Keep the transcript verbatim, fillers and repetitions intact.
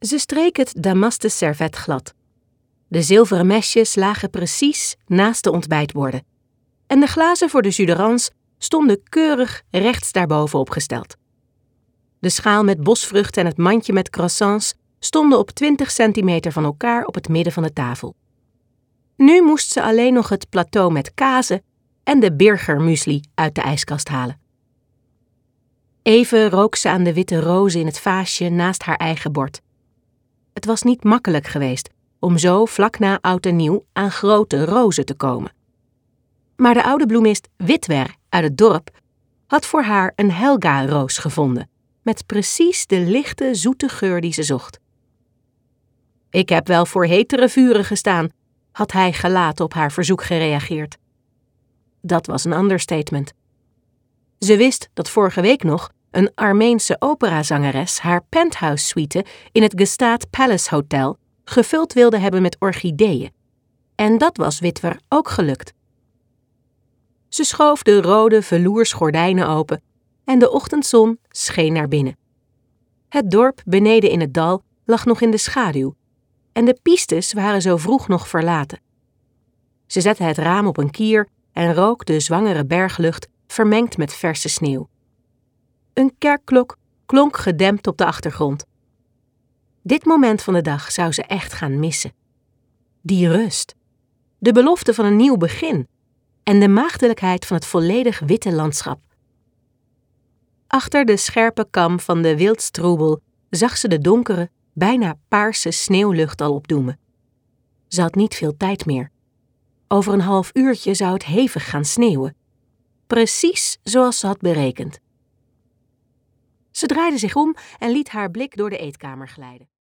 Ze streek het damasten servet glad. De zilveren mesjes lagen precies naast de ontbijtborden. En de glazen voor de jus d'orange stonden keurig rechts daarboven opgesteld. De schaal met bosvruchten en het mandje met croissants stonden op twintig centimeter van elkaar op het midden van de tafel. Nu moest ze alleen nog het plateau met kazen en de burgermuesli uit de ijskast halen. Even rook ze aan de witte rozen in het vaasje naast haar eigen bord. Het was niet makkelijk geweest om zo vlak na oud en nieuw aan grote rozen te komen. Maar de oude bloemist Witwer uit het dorp had voor haar een Helga-roos gevonden, met precies de lichte, zoete geur die ze zocht. Ik heb wel voor hetere vuren gestaan, had hij gelaten op haar verzoek gereageerd. Dat was een understatement. Ze wist dat vorige week nog een Armeense operazangeres haar penthouse suite in het Gstaad Palace Hotel gevuld wilde hebben met orchideeën. En dat was Witwer ook gelukt. Ze schoof de rode veloersgordijnen open en de ochtendzon scheen naar binnen. Het dorp beneden in het dal lag nog in de schaduw en de pistes waren zo vroeg nog verlaten. Ze zette het raam op een kier en rook de zwangere berglucht vermengd met verse sneeuw. Een kerkklok klonk gedempt op de achtergrond. Dit moment van de dag zou ze echt gaan missen. Die rust, de belofte van een nieuw begin en de maagdelijkheid van het volledig witte landschap. Achter de scherpe kam van de wildstrubel zag ze de donkere, bijna paarse sneeuwlucht al opdoemen. Ze had niet veel tijd meer. Over een half uurtje zou het hevig gaan sneeuwen. Precies zoals ze had berekend. Ze draaide zich om en liet haar blik door de eetkamer glijden.